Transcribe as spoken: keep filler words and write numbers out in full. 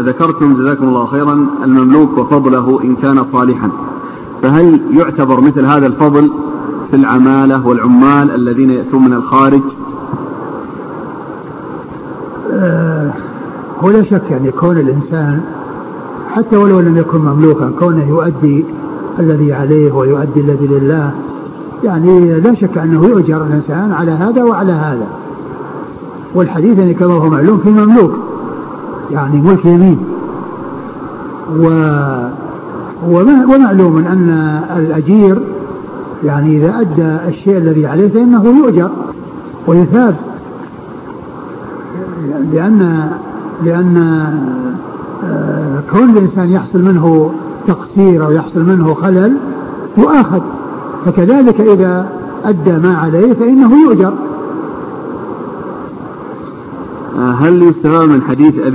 ذكرتم جزاكم الله خيرا المملوك وفضله إن كان صالحا، فهل يعتبر مثل هذا الفضل في العمالة والعمال الذين يأتون من الخارج؟ آه هو لا شك يعني كون الإنسان حتى ولو لم يكن مملوكا كونه يؤدي الذي عليه ويؤدي الذي لله، يعني لا شك أنه يؤجر الإنسان على هذا وعلى هذا. والحديث يعني كما هو معلوم في المملوك يعني ملك يمين، ومعلوم أن الأجير يعني إذا أدى الشيء الذي عليه فإنه يؤجر ويثاب، لأن لأن كون الإنسان يحصل منه تقصير أو يحصل منه خلل يؤاخذ، فكذلك إذا أدى ما عليه فإنه يؤجر. هل يستفاد من حديث أبي